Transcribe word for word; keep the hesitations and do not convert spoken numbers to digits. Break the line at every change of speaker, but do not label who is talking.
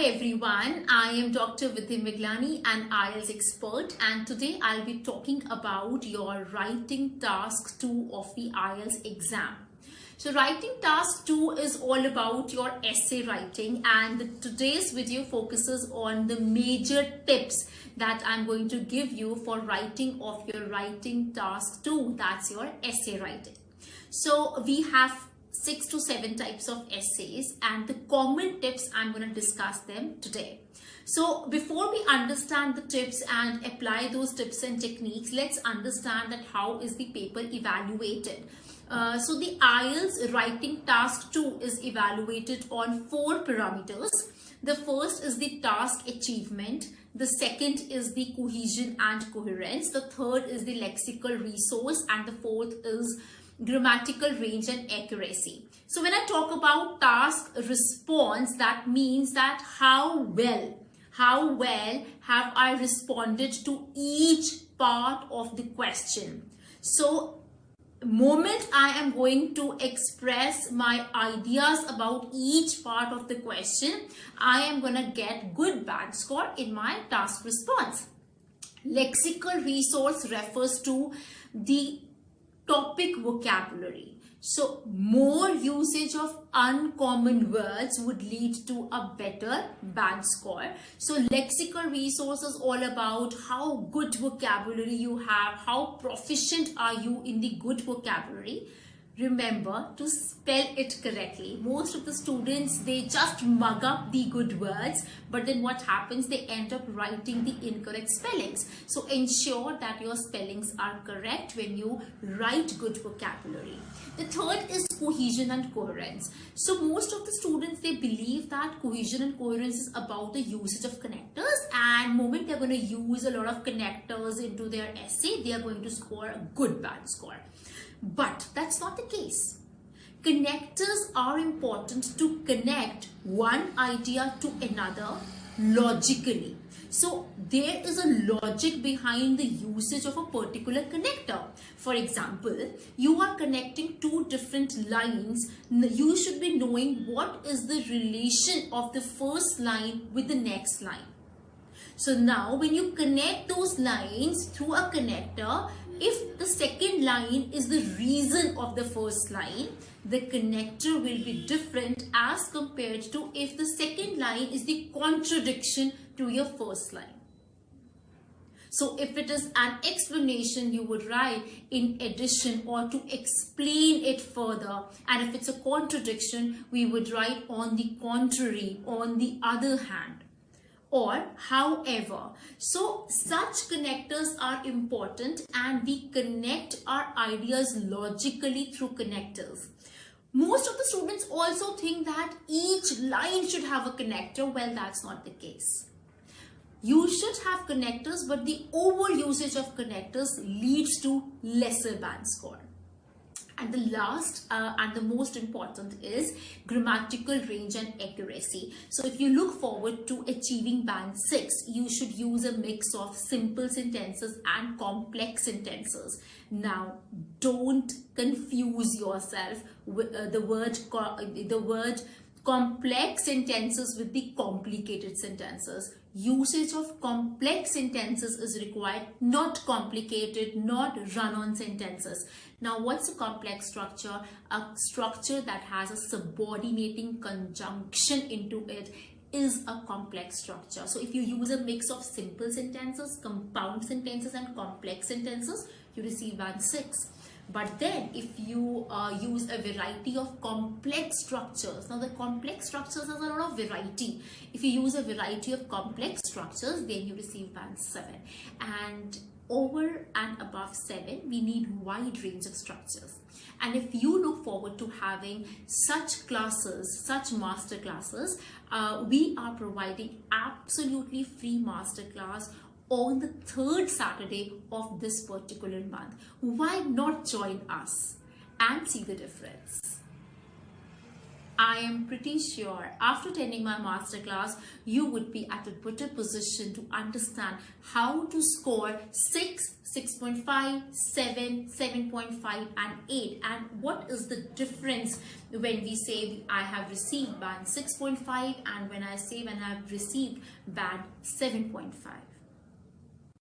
everyone, I am Doctor Vidhi Miglani, an I E L T S expert, and today I'll be talking about your writing task two of the I E L T S exam. So writing task two is all about your essay writing, and the, today's video focuses on the major tips that I'm going to give you for writing of your writing task two, that's your essay writing. So we have six to seven types of essays, and the common tips I'm going to discuss them today. So before we understand the tips and apply those tips and techniques, let's understand that how is the paper evaluated. Uh, so the I E L T S writing task two is evaluated on four parameters. The first is the task achievement. The second is the cohesion and coherence. The third is the lexical resource, and the fourth is grammatical range and accuracy. So when I talk about task response, that means that how well, how well have I responded to each part of the question. So moment I am going to express my ideas about each part of the question, I am going to get good band score in my task response. Lexical resource refers to the topic vocabulary. So more usage of uncommon words would lead to a better band score. So lexical resource is all about how good vocabulary you have, how proficient are you in the good vocabulary. Remember to spell it correctly. Most of the students, they just mug up the good words, but then what happens? They end up writing the incorrect spellings. So ensure that your spellings are correct when you write good vocabulary. The third is cohesion and coherence. So most of the students, they believe that cohesion and coherence is about the usage of connectors, and moment they're going to use a lot of connectors into their essay, they are going to score a good band score. But that's not the case. Connectors are important to connect one idea to another logically. So there is a logic behind the usage of a particular connector. For example, you are connecting two different lines. You should be knowing what is the relation of the first line with the next line. So now when you connect those lines through a connector, if the second line is the reason of the first line, the connector will be different as compared to if the second line is the contradiction to your first line. So if it is an explanation, you would write in addition or to explain it further. And if it's a contradiction, we would write on the contrary, on the other hand, or however. So such connectors are important, and we connect our ideas logically through connectors. Most of the students also think that each line should have a connector. Well, that's not the case. You should have connectors, but the over usage of connectors leads to lesser band score. And the last uh, and the most important is grammatical range and accuracy. So if you look forward to achieving band six, you should use a mix of simple sentences and complex sentences. Now, don't confuse yourself with uh, the word the word complex sentences with the complicated sentences. Usage of complex sentences is required, not complicated, not run-on sentences. Now, what's a complex structure? A structure that has a subordinating conjunction into it is a complex structure. So if you use a mix of simple sentences, compound sentences, and complex sentences, you receive band six. But then if you uh, use a variety of complex structures, now the complex structures has a lot of variety. If you use a variety of complex structures, then you receive band seven. And over and above seven, we need wide range of structures. And if you look forward to having such classes, such master classes, uh, we are providing absolutely free master class on the third Saturday of this particular month. Why not join us and see the difference? I am pretty sure after attending my masterclass, you would be at a better position to understand how to score six, six point five, seven, seven point five and eight, and what is the difference when we say I have received band six point five and when I say when I have received band seven point five.